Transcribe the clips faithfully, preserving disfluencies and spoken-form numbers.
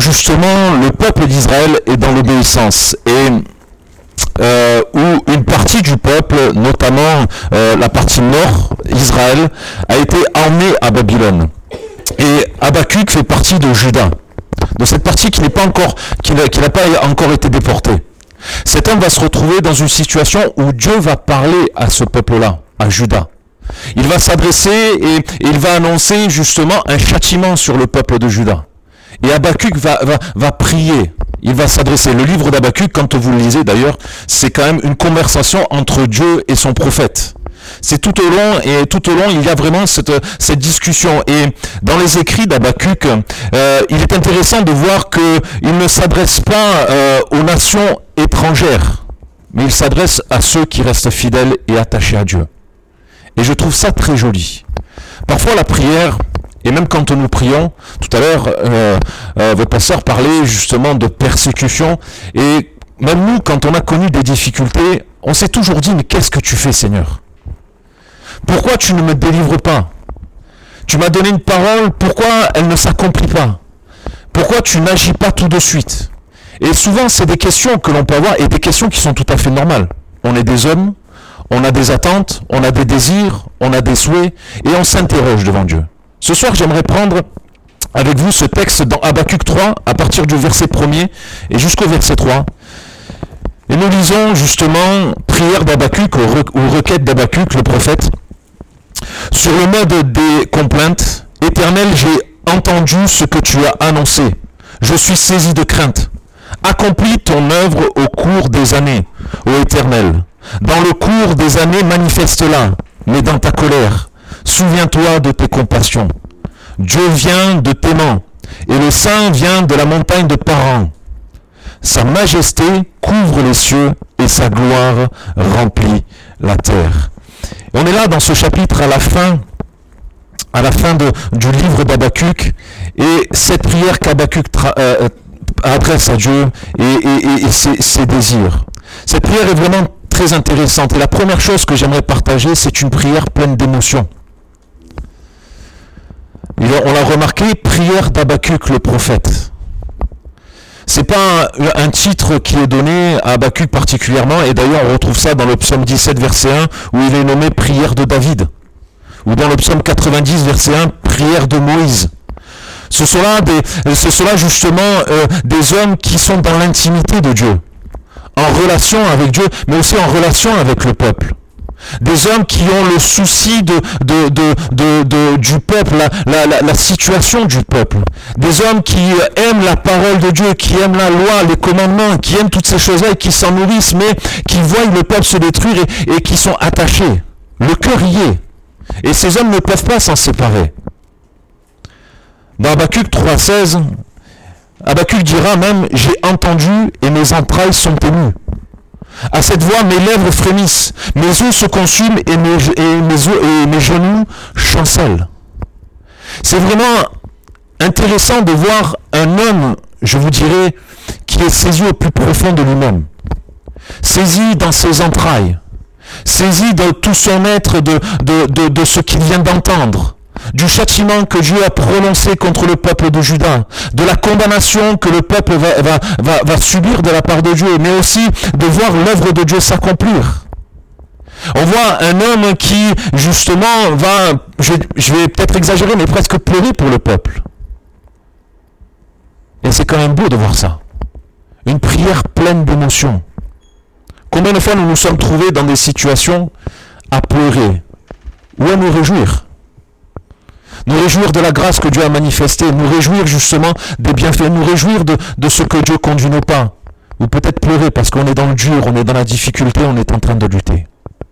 justement le peuple d'Israël est dans l'obéissance et euh, où une partie du peuple, notamment euh, la partie nord, Israël, a été emmenée à Babylone. Et Habakkuk fait partie de Juda, de cette partie qui n'est pas encore, qui n'a, qui n'a pas encore été déportée. Cet homme va se retrouver dans une situation où Dieu va parler à ce peuple-là, à Juda. Il va s'adresser et, et il va annoncer justement un châtiment sur le peuple de Juda. Et Habakkuk va, va, va prier, il va s'adresser. Le livre d'Habakkuk, quand vous le lisez d'ailleurs, c'est quand même une conversation entre Dieu et son prophète. C'est tout au long, et tout au long, il y a vraiment cette, cette discussion. Et dans les écrits d'Habakkuk, euh, il est intéressant de voir qu'il ne s'adresse pas euh, aux nations étrangères, mais il s'adresse à ceux qui restent fidèles et attachés à Dieu. Et je trouve ça très joli. Parfois la prière, et même quand nous prions, tout à l'heure, euh, euh, votre pasteur parlait justement de persécution, et même nous, quand on a connu des difficultés, on s'est toujours dit, mais qu'est-ce que tu fais, Seigneur ? Pourquoi tu ne me délivres pas ? Tu m'as donné une parole, pourquoi elle ne s'accomplit pas ? Pourquoi tu n'agis pas tout de suite ? Et souvent, c'est des questions que l'on peut avoir, et des questions qui sont tout à fait normales. On est des hommes, on a des attentes, on a des désirs, on a des souhaits, et on s'interroge devant Dieu. Ce soir, j'aimerais prendre avec vous ce texte dans Habakkuk trois, à partir du verset premier et jusqu'au verset trois. Et nous lisons justement prière d'Habakkuk, ou requête d'Habakkuk, le prophète, sur le mode des complaintes. Éternel, j'ai entendu ce que tu as annoncé. Je suis saisi de crainte. Accomplis ton œuvre au cours des années, ô Éternel. Dans le cours des années, manifeste-la, mais dans ta colère. Souviens-toi de tes compassions. Dieu vient de Téman, et le Saint vient de la montagne de Paran. Sa majesté couvre les cieux, et sa gloire remplit la terre. Et on est là dans ce chapitre à la fin, à la fin de, du livre d'Habakkuk, et cette prière qu'Habakkuk tra- euh, adresse à Dieu et, et, et, et ses, ses désirs. Cette prière est vraiment très intéressante. Et la première chose que j'aimerais partager, c'est une prière pleine d'émotions. On l'a remarqué, prière d'Habakkuk le prophète. C'est pas un, un titre qui est donné à Habakkuk particulièrement, et d'ailleurs on retrouve ça dans le psaume dix-sept verset un, où il est nommé prière de David, ou dans le psaume quatre-vingt-dix verset un, prière de Moïse. Ce sont là, des, ce sont là justement euh, des hommes qui sont dans l'intimité de Dieu, en relation avec Dieu, mais aussi en relation avec le peuple. Des hommes qui ont le souci de, de, de, de, de, du peuple, la, la, la, la situation du peuple. Des hommes qui aiment la parole de Dieu, qui aiment la loi, les commandements, qui aiment toutes ces choses-là et qui s'en nourrissent, mais qui voient le peuple se détruire et, et qui sont attachés. Le cœur y est. Et ces hommes ne peuvent pas s'en séparer. Dans Habakkuk trois seize, Habakkuk dira même « J'ai entendu et mes entrailles sont émues. À cette voix, mes lèvres frémissent, mes os se consument et mes, et mes, os, et mes genoux chancellent. » C'est vraiment intéressant de voir un homme, je vous dirais, qui est saisi au plus profond de lui-même, saisi dans ses entrailles, saisi de tout son être, de, de, de, de ce qu'il vient d'entendre, du châtiment que Dieu a prononcé contre le peuple de Juda, de la condamnation que le peuple va, va, va, va subir de la part de Dieu, mais aussi de voir l'œuvre de Dieu s'accomplir. On voit un homme qui, justement, va, je, je vais peut-être exagérer, mais presque pleurer pour le peuple. Et c'est quand même beau de voir ça. Une prière pleine d'émotions. Combien de fois nous nous sommes trouvés dans des situations à pleurer ou à nous réjouir? Nous réjouir de la grâce que Dieu a manifestée, nous réjouir justement des bienfaits, nous réjouir de, de ce que Dieu conduit nos pas. Ou peut-être pleurer parce qu'on est dans le dur, on est dans la difficulté, on est en train de lutter.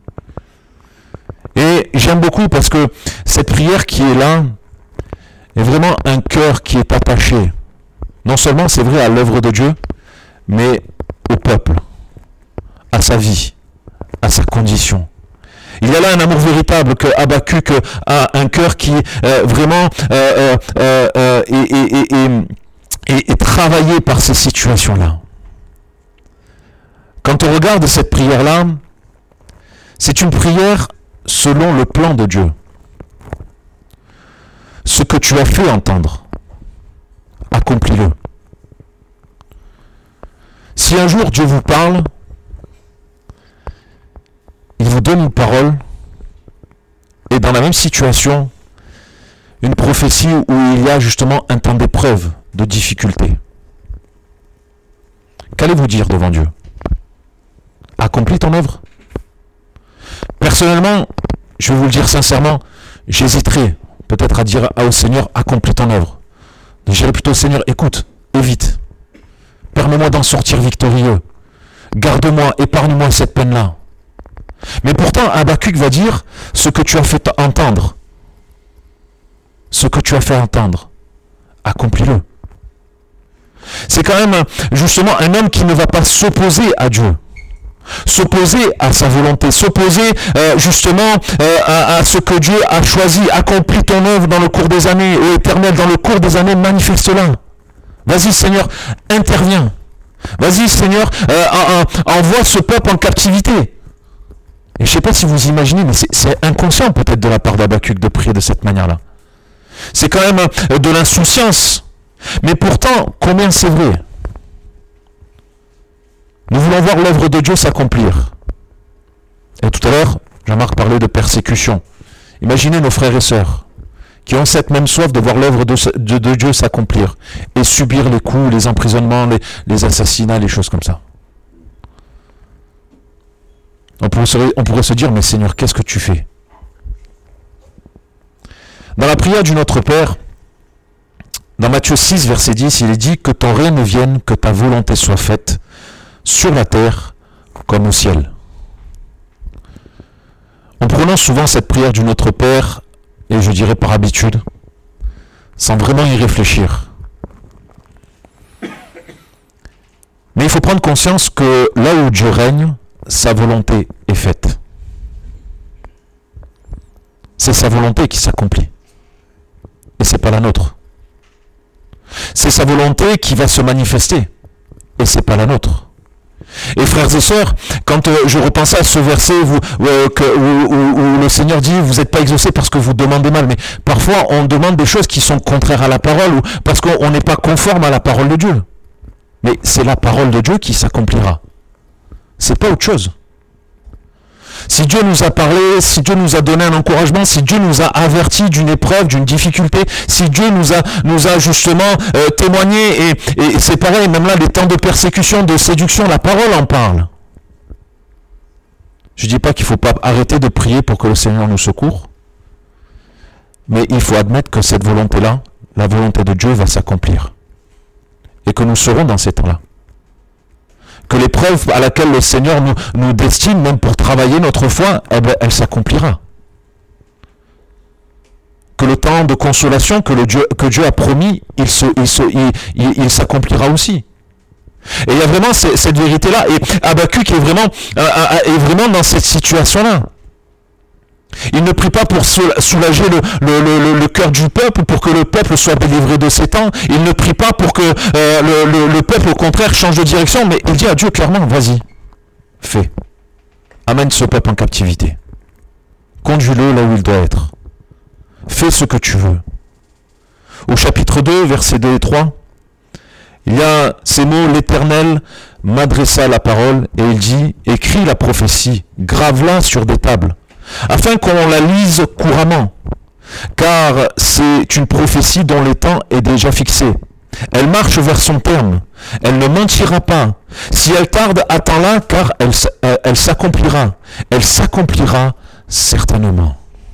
Et j'aime beaucoup parce que cette prière qui est là est vraiment un cœur qui est attaché. Non seulement c'est vrai à l'œuvre de Dieu, mais au peuple, à sa vie, à sa condition. Il y a là un amour véritable que Habakkuk a, un cœur qui euh, vraiment euh, euh, euh, est, est, est, est, est travaillé par ces situations-là. Quand on regarde cette prière-là, c'est une prière selon le plan de Dieu. Ce que tu as fait entendre, accomplis-le. Si un jour Dieu vous parle, il vous donne une parole, et dans la même situation, une prophétie où il y a justement un temps d'épreuve, de difficulté. Qu'allez-vous dire devant Dieu? Accomplis ton œuvre. Personnellement, je vais vous le dire sincèrement, j'hésiterai peut-être à dire au Seigneur, accomplis ton œuvre. Je dirais plutôt, Seigneur, écoute, évite. Permets-moi d'en sortir victorieux. Garde-moi, épargne-moi cette peine-là. Mais pourtant, Habakkuk va dire, ce que tu as fait entendre, ce que tu as fait entendre, accomplis-le. C'est quand même justement un homme qui ne va pas s'opposer à Dieu, s'opposer à sa volonté, s'opposer euh, justement euh, à, à ce que Dieu a choisi. Accomplis ton œuvre dans le cours des années, ô Éternel, dans le cours des années, manifeste-la. Vas-y Seigneur, interviens. Vas-y Seigneur, euh, en, en, envoie ce peuple en captivité. Et je ne sais pas si vous imaginez, mais c'est inconscient peut-être de la part d'Habakkuk de prier de cette manière-là. C'est quand même euh, de l'insouciance. Mais pourtant, combien c'est vrai? Nous voulons voir l'œuvre de Dieu s'accomplir. Et tout à l'heure, Jean-Marc parlait de persécution. Imaginez nos frères et sœurs qui ont cette même soif de voir l'œuvre de, de, de Dieu s'accomplir et subir les coups, les emprisonnements, les, les assassinats, les choses comme ça. On pourrait, se, on pourrait se dire, mais Seigneur, qu'est-ce que tu fais? Dans la prière du Notre Père, dans Matthieu six, verset dix, il est dit que ton règne vienne, que ta volonté soit faite, sur la terre comme au ciel. On prononce souvent cette prière du Notre Père, et je dirais par habitude, sans vraiment y réfléchir. Mais il faut prendre conscience que là où Dieu règne, sa volonté est faite. C'est sa volonté qui s'accomplit. Et ce n'est pas la nôtre. C'est sa volonté qui va se manifester. Et ce n'est pas la nôtre. Et frères et sœurs, quand euh, je repensais à ce verset où, euh, que, où, où, où le Seigneur dit « Vous n'êtes pas exaucés parce que vous demandez mal », mais parfois on demande des choses qui sont contraires à la parole ou parce qu'on n'est pas conforme à la parole de Dieu. Mais c'est la parole de Dieu qui s'accomplira. C'est pas autre chose. Si Dieu nous a parlé, si Dieu nous a donné un encouragement, si Dieu nous a averti d'une épreuve, d'une difficulté, si Dieu nous a, nous a justement euh, témoigné, et, et c'est pareil, même là, les temps de persécution, de séduction, la parole en parle. Je ne dis pas qu'il ne faut pas arrêter de prier pour que le Seigneur nous secoure, mais il faut admettre que cette volonté-là, la volonté de Dieu va s'accomplir. Et que nous serons dans ces temps-là. Que l'épreuve à laquelle le Seigneur nous, nous destine, même pour travailler notre foi, eh ben, elle s'accomplira. Que le temps de consolation que, le Dieu, que Dieu a promis, il, se, il, se, il, il, il s'accomplira aussi. Et il y a vraiment cette, cette vérité-là. Et Habakkuk est vraiment, euh, est vraiment dans cette situation-là. Il ne prie pas pour soulager le, le, le, le cœur du peuple, pour que le peuple soit délivré de ses temps. Il ne prie pas pour que euh, le, le, le peuple, au contraire, change de direction. Mais il dit à Dieu clairement, vas-y, fais. Amène ce peuple en captivité. Conduis-le là où il doit être. Fais ce que tu veux. Au chapitre deux, versets deux et trois, il y a ces mots, l'Éternel m'adressa la parole et il dit, écris la prophétie, grave-la sur des tables, afin qu'on la lise couramment, car c'est une prophétie dont le temps est déjà fixé. Elle marche vers son terme, elle ne mentira pas. Si elle tarde, attends-la, car elle, elle s'accomplira. Elle s'accomplira certainement.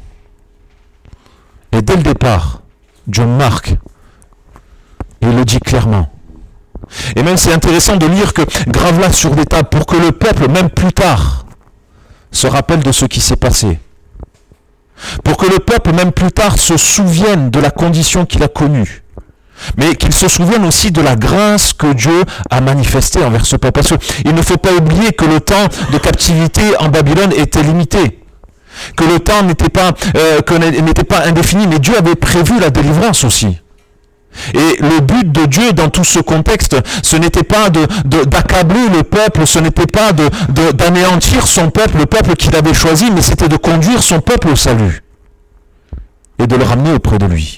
Et dès le départ, Dieu marque, et il le dit clairement. Et même c'est intéressant de lire que grave-la sur des tables pour que le peuple, même plus tard, se rappelle de ce qui s'est passé. Pour que le peuple, même plus tard, se souvienne de la condition qu'il a connue. Mais qu'il se souvienne aussi de la grâce que Dieu a manifestée envers ce peuple. Parce qu'il ne faut pas oublier que le temps de captivité en Babylone était limité. Que le temps n'était pas, euh, que n'était pas indéfini, mais Dieu avait prévu la délivrance aussi. Et le but de Dieu dans tout ce contexte, ce n'était pas de, de, d'accabler le peuple, ce n'était pas de, de, d'anéantir son peuple, le peuple qu'il avait choisi, mais c'était de conduire son peuple au salut et de le ramener auprès de lui.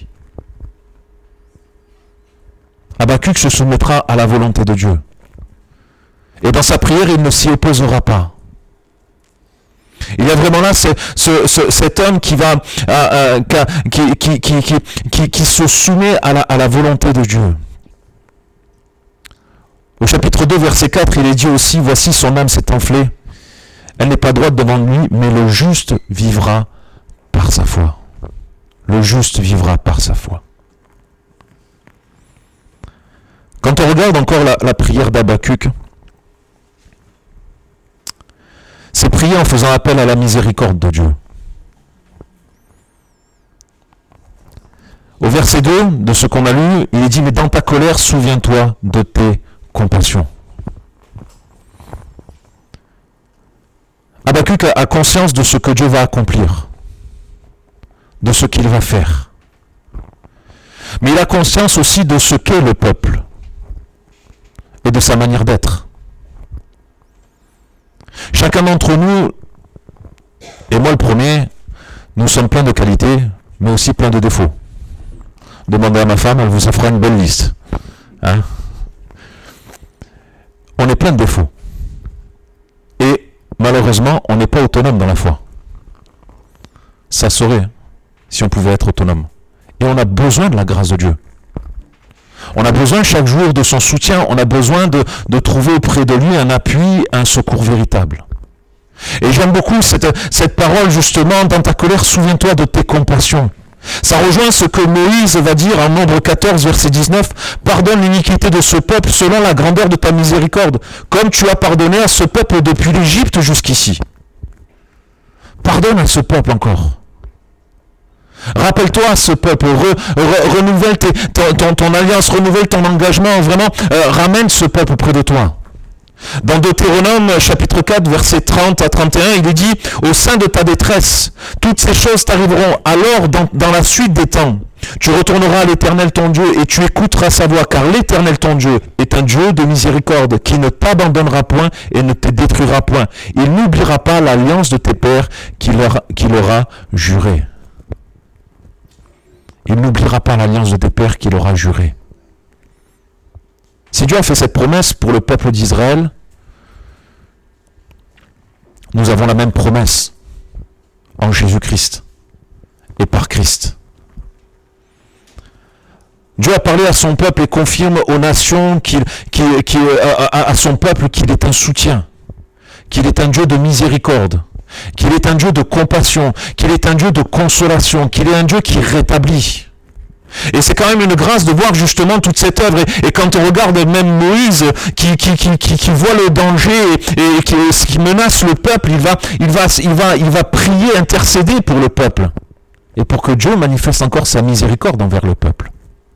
Habakkuk se soumettra à la volonté de Dieu. Et dans sa prière, il ne s'y opposera pas. Il y a vraiment là ce, ce, ce, cet homme qui va euh, euh, qui, qui, qui, qui, qui, qui se soumet à la, à la volonté de Dieu. Au chapitre deux, verset quatre, il est dit aussi, voici son âme s'est enflée. Elle n'est pas droite devant lui, mais le juste vivra par sa foi. Le juste vivra par sa foi. Quand on regarde encore la, la prière d'Habakkuk, c'est prier en faisant appel à la miséricorde de Dieu. Au verset deux de ce qu'on a lu, il est dit, mais dans ta colère, souviens-toi de tes compassions. Habakkuk a conscience de ce que Dieu va accomplir, de ce qu'il va faire. Mais il a conscience aussi de ce qu'est le peuple et de sa manière d'être. Chacun d'entre nous, et moi le premier, nous sommes pleins de qualités, mais aussi pleins de défauts. Demandez à ma femme, elle vous fera une belle liste. Hein? On est plein de défauts. Et malheureusement, on n'est pas autonome dans la foi. Ça serait si on pouvait être autonome. Et on a besoin de la grâce de Dieu. On a besoin chaque jour de son soutien, on a besoin de, de trouver auprès de lui un appui, un secours véritable. Et j'aime beaucoup cette, cette parole justement, dans ta colère, souviens-toi de tes compassions. Ça rejoint ce que Moïse va dire en Nombre quatorze, verset dix-neuf, pardonne l'iniquité de ce peuple selon la grandeur de ta miséricorde, comme tu as pardonné à ce peuple depuis l'Égypte jusqu'ici. Pardonne à ce peuple encore. Rappelle-toi ce peuple, re, re, renouvelle tes, ton, ton, ton alliance, renouvelle ton engagement, vraiment, euh, ramène ce peuple près de toi. Dans Deutéronome, chapitre quatre, versets trente à trente et un, il est dit, au sein de ta détresse, toutes ces choses t'arriveront, alors dans, dans la suite des temps, tu retourneras à l'Éternel ton Dieu et tu écouteras sa voix, car l'Éternel ton Dieu est un Dieu de miséricorde, qui ne t'abandonnera point et ne te détruira point. Il n'oubliera pas l'alliance de tes pères qu'il leur, qu'il aura jurée. Il n'oubliera pas l'alliance de tes pères qu'il aura jurée. Si Dieu a fait cette promesse pour le peuple d'Israël, nous avons la même promesse en Jésus-Christ et par Christ. Dieu a parlé à son peuple et confirme aux nations, qu'il, qu'il, qu'il, à, à son peuple qu'il est un soutien, qu'il est un Dieu de miséricorde, qu'il est un Dieu de compassion, qu'il est un Dieu de consolation, qu'il est un Dieu qui rétablit. Et c'est quand même une grâce de voir justement toute cette œuvre. Et, et quand on regarde même Moïse qui, qui, qui, qui, qui voit le danger et, et qui, qui menace le peuple, il va, il, va, il, va, il va prier, intercéder pour le peuple. Et pour que Dieu manifeste encore sa miséricorde envers le peuple.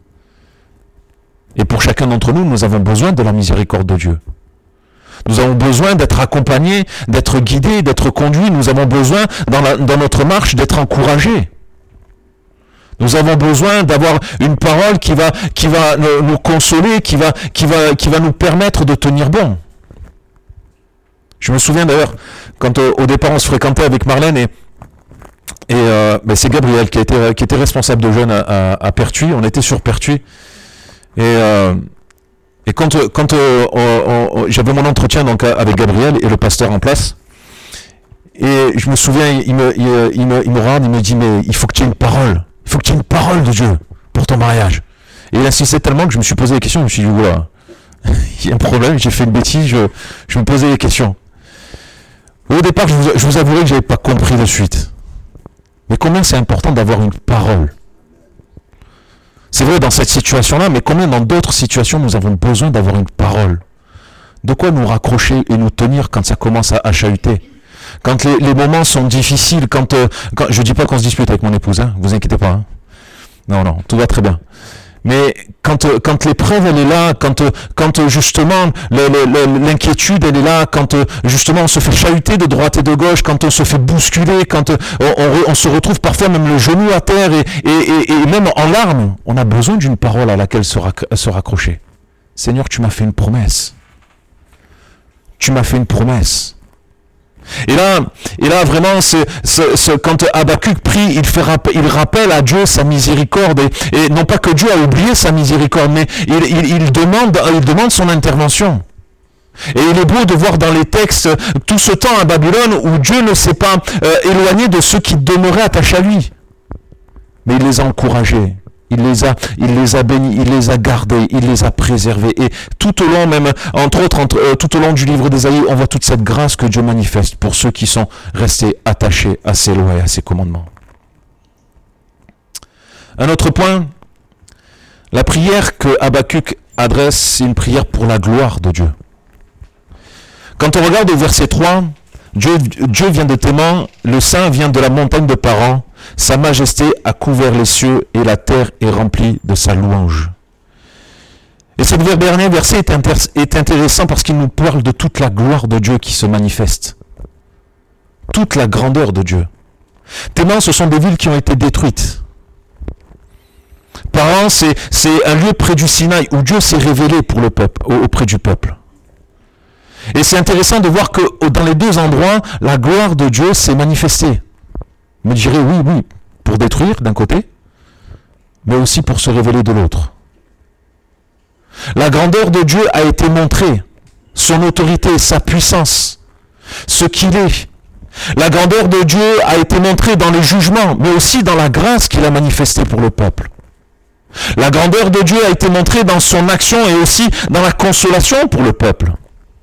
Et pour chacun d'entre nous, nous avons besoin de la miséricorde de Dieu. Nous avons besoin d'être accompagnés, d'être guidés, d'être conduits. Nous avons besoin, dans, la, dans notre marche, d'être encouragés. Nous avons besoin d'avoir une parole qui va, qui va nous consoler, qui va, qui va, qui va nous permettre de tenir bon. Je me souviens d'ailleurs, quand euh, au départ on se fréquentait avec Marlène, et, et euh, ben c'est Gabriel qui était, qui était responsable de jeunes à, à, à Pertuis, on était sur Pertuis, et, euh, et quand, quand euh, on, on, j'avais mon entretien donc, avec Gabriel et le pasteur en place, et je me souviens, il me, il, il me, il me regarde, il me dit, mais il faut que tu aies une parole. Il faut que tu aies une parole de Dieu pour ton mariage. Et il insistait tellement que je me suis posé des questions. Je me suis dit, oula, il y a un problème, j'ai fait une bêtise, je, je me posais des questions. Au départ, je vous, je vous avouerai que je n'avais pas compris de suite. Mais combien c'est important d'avoir une parole? C'est vrai dans cette situation-là, mais combien dans d'autres situations nous avons besoin d'avoir une parole? De quoi nous raccrocher et nous tenir quand ça commence à, à chahuter? Quand les, les moments sont difficiles, quand, euh, quand je dis pas qu'on se dispute avec mon épouse, hein, vous inquiétez pas. Hein. Non, non, tout va très bien. Mais quand, euh, quand l'épreuve elle est là, quand, euh, quand euh, justement le, le, le, l'inquiétude elle est là, quand euh, justement on se fait chahuter de droite et de gauche, quand on se fait bousculer, quand euh, on, on, on se retrouve parfois même le genou à terre et, et, et, et même en larmes, on a besoin d'une parole à laquelle se, rac- se raccrocher. Seigneur, tu m'as fait une promesse. Tu m'as fait une promesse. Et là, et là vraiment, c'est, c'est, c'est, quand Habakkuk prie, il, fait, il rappelle à Dieu sa miséricorde. Et, et non pas que Dieu a oublié sa miséricorde, mais il, il, il, demande, il demande son intervention. Et il est beau de voir dans les textes tout ce temps à Babylone où Dieu ne s'est pas euh, éloigné de ceux qui demeuraient attachés à lui. Mais il les a encouragés, il les a, il les a bénis, il les a gardés, il les a préservés. Et tout au long, même, entre autres, entre, euh, tout au long du livre d'Ésaïe, on voit toute cette grâce que Dieu manifeste pour ceux qui sont restés attachés à ses lois et à ses commandements. Un autre point, la prière que Habakkuk adresse, c'est une prière pour la gloire de Dieu. Quand on regarde au verset trois, Dieu, Dieu vient de Théman, le Saint vient de la montagne de Paran, sa majesté a couvert les cieux et la terre est remplie de sa louange. Et ce dernier verset est, inter- est intéressant parce qu'il nous parle de toute la gloire de Dieu qui se manifeste. Toute la grandeur de Dieu. Théman, ce sont des villes qui ont été détruites. Paran, c'est, c'est un lieu près du Sinaï où Dieu s'est révélé pour le peuple, auprès du peuple. Et c'est intéressant de voir que dans les deux endroits, la gloire de Dieu s'est manifestée. Me dirait oui, oui, pour détruire d'un côté, mais aussi pour se révéler de l'autre. La grandeur de Dieu a été montrée, son autorité, sa puissance, ce qu'il est. La grandeur de Dieu a été montrée dans les jugements, mais aussi dans la grâce qu'il a manifestée pour le peuple. La grandeur de Dieu a été montrée dans son action et aussi dans la consolation pour le peuple.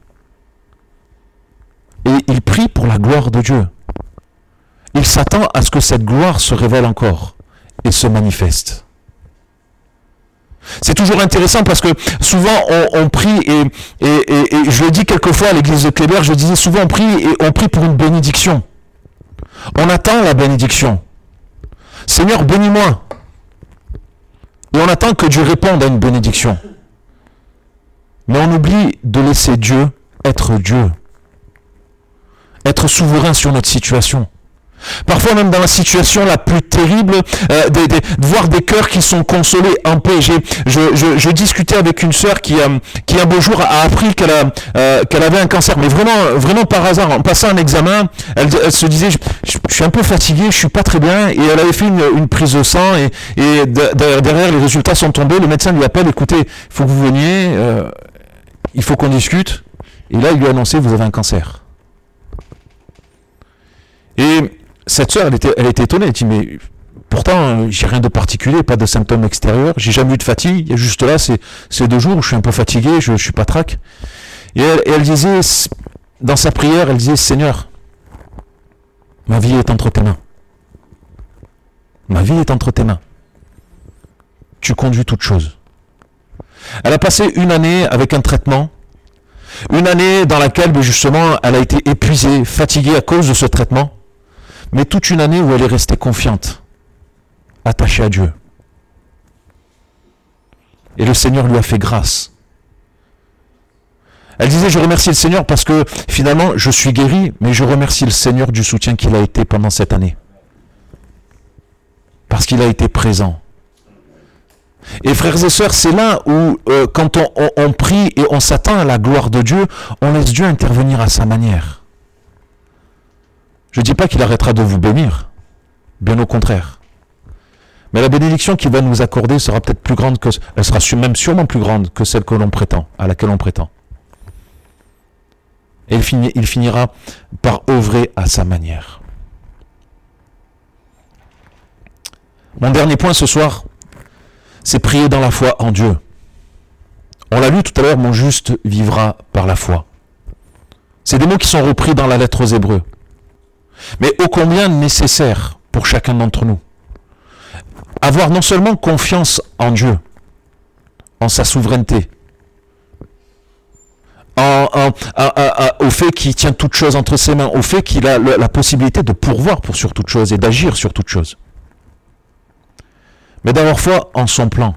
Et il prie pour la gloire de Dieu. Il s'attend à ce que cette gloire se révèle encore et se manifeste. C'est toujours intéressant parce que souvent on, on prie et, et, et, et je le dis quelquefois à l'église de Kléber, je disais souvent on prie et on prie pour une bénédiction. On attend la bénédiction. Seigneur, bénis-moi. Et on attend que Dieu réponde à une bénédiction. Mais on oublie de laisser Dieu être Dieu. Être souverain sur notre situation. Parfois même dans la situation la plus terrible, euh, des, des, de voir des cœurs qui sont consolés en paix. J'ai, je, je, je discutais avec une sœur qui, euh, qui un beau jour a appris qu'elle, a, euh, qu'elle avait un cancer, mais vraiment, vraiment par hasard, en passant un examen, elle, elle se disait, je, je, je suis un peu fatiguée, je suis pas très bien, et elle avait fait une, une prise de sang, et, et de, derrière les résultats sont tombés, le médecin lui appelle, écoutez, il faut que vous veniez, euh, il faut qu'on discute, et là il lui a annoncé, vous avez un cancer. Et cette sœur, elle était, elle était étonnée. Elle dit, mais pourtant, j'ai rien de particulier, pas de symptômes extérieurs, j'ai jamais eu de fatigue. Il y a juste là, c'est, c'est deux jours où je suis un peu fatigué, je, je suis pas trac. Et elle, et elle disait, dans sa prière, elle disait, Seigneur, ma vie est entre tes mains. Ma vie est entre tes mains. Tu conduis toutes choses. Elle a passé une année avec un traitement. Une année dans laquelle, justement, elle a été épuisée, fatiguée à cause de ce traitement. Mais toute une année où elle est restée confiante, attachée à Dieu. Et le Seigneur lui a fait grâce. Elle disait, je remercie le Seigneur parce que finalement, je suis guérie, mais je remercie le Seigneur du soutien qu'il a été pendant cette année. Parce qu'il a été présent. Et frères et sœurs, c'est là où, euh, quand on, on, on prie et on s'attend à la gloire de Dieu, on laisse Dieu intervenir à sa manière. Je ne dis pas qu'il arrêtera de vous bénir, bien au contraire. Mais la bénédiction qu'il va nous accorder sera peut-être plus grande que, elle sera même sûrement plus grande que celle que l'on prétend, à laquelle on prétend. Et il, finit, il finira par œuvrer à sa manière. Mon dernier point ce soir, c'est prier dans la foi en Dieu. On l'a lu tout à l'heure, mon juste vivra par la foi. C'est des mots qui sont repris dans la lettre aux Hébreux. Mais ô combien nécessaire pour chacun d'entre nous. Avoir non seulement confiance en Dieu, en sa souveraineté, en, en, à, à, à, au fait qu'il tient toutes choses entre ses mains, au fait qu'il a le, la possibilité de pourvoir pour sur toutes choses et d'agir sur toutes choses. Mais d'avoir foi en son plan.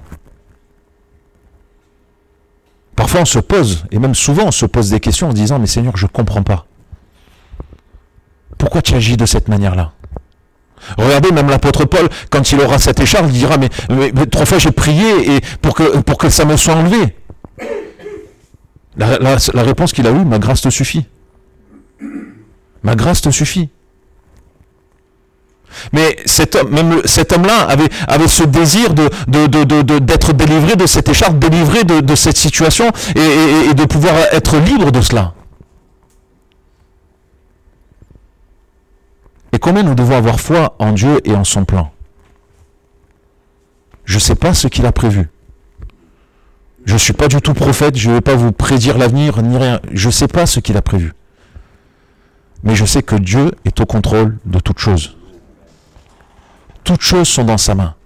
Parfois on se pose, et même souvent on se pose des questions en se disant, mais Seigneur, je ne comprends pas. Pourquoi tu agis de cette manière-là? Regardez, même l'apôtre Paul, quand il aura cette écharpe, il dira, mais, mais, mais trois fois j'ai prié et pour, que, pour que ça me soit enlevé. La, la, la réponse qu'il a eue, ma grâce te suffit. Ma grâce te suffit. Mais cet homme, même cet homme-là avait, avait ce désir de, de, de, de, de, d'être délivré de cette écharpe, délivré de, de cette situation et, et, et de pouvoir être libre de cela. Et combien nous devons avoir foi en Dieu et en son plan? Je ne sais pas ce qu'il a prévu. Je ne suis pas du tout prophète, je ne vais pas vous prédire l'avenir, ni rien. Je ne sais pas ce qu'il a prévu. Mais je sais que Dieu est au contrôle de toutes choses. Toutes choses sont dans sa main.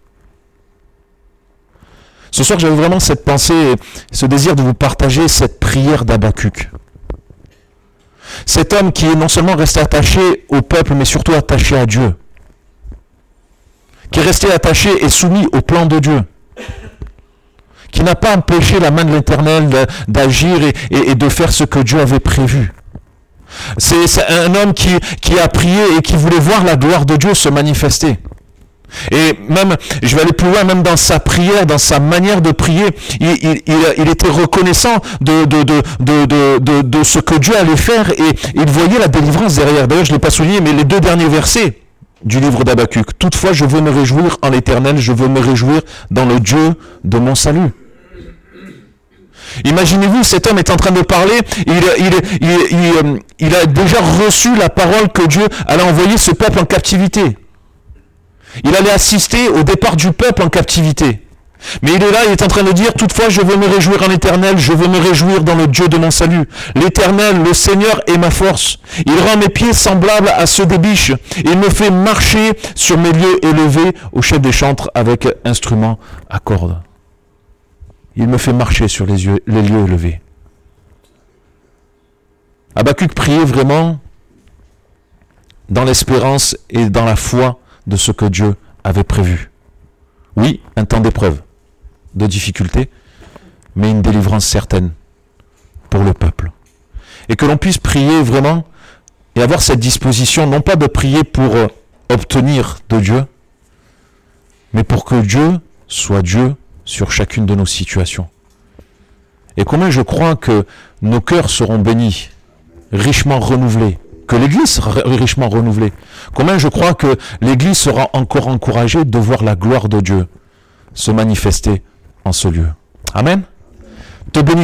Ce soir, j'avais vraiment cette pensée, ce désir de vous partager cette prière d'Habacuc. Cet homme qui est non seulement resté attaché au peuple, mais surtout attaché à Dieu. Qui est resté attaché et soumis au plan de Dieu. Qui n'a pas empêché la main de l'Éternel d'agir et, et, et de faire ce que Dieu avait prévu. C'est, c'est un homme qui, qui a prié et qui voulait voir la gloire de Dieu se manifester. Et même, je vais aller plus loin, même dans sa prière, dans sa manière de prier, il, il, il, il était reconnaissant de, de, de, de, de, de, de ce que Dieu allait faire et il voyait la délivrance derrière. D'ailleurs, je ne l'ai pas souligné, mais les deux derniers versets du livre d'Habacuc. Toutefois, je veux me réjouir en l'Éternel, je veux me réjouir dans le Dieu de mon salut. Imaginez-vous, cet homme est en train de parler, il, il, il, il, il a déjà reçu la parole que Dieu allait envoyer ce peuple en captivité. Il allait assister au départ du peuple en captivité. Mais il est là, il est en train de dire, toutefois je veux me réjouir en l'Éternel, je veux me réjouir dans le Dieu de mon salut. L'Éternel, le Seigneur est ma force. Il rend mes pieds semblables à ceux des biches. Il me fait marcher sur mes lieux élevés au chef des chantres avec instruments à cordes. Il me fait marcher sur les, yeux, les lieux élevés. Habacuc priait vraiment dans l'espérance et dans la foi de ce que Dieu avait prévu. Oui, un temps d'épreuve, de difficulté, mais une délivrance certaine pour le peuple. Et que l'on puisse prier vraiment et avoir cette disposition, non pas de prier pour obtenir de Dieu, mais pour que Dieu soit Dieu sur chacune de nos situations. Et combien je crois que nos cœurs seront bénis, richement renouvelés, que l'Église sera richement renouvelée. Combien je crois que l'Église sera encore encouragée de voir la gloire de Dieu se manifester en ce lieu. Amen. Te bénis.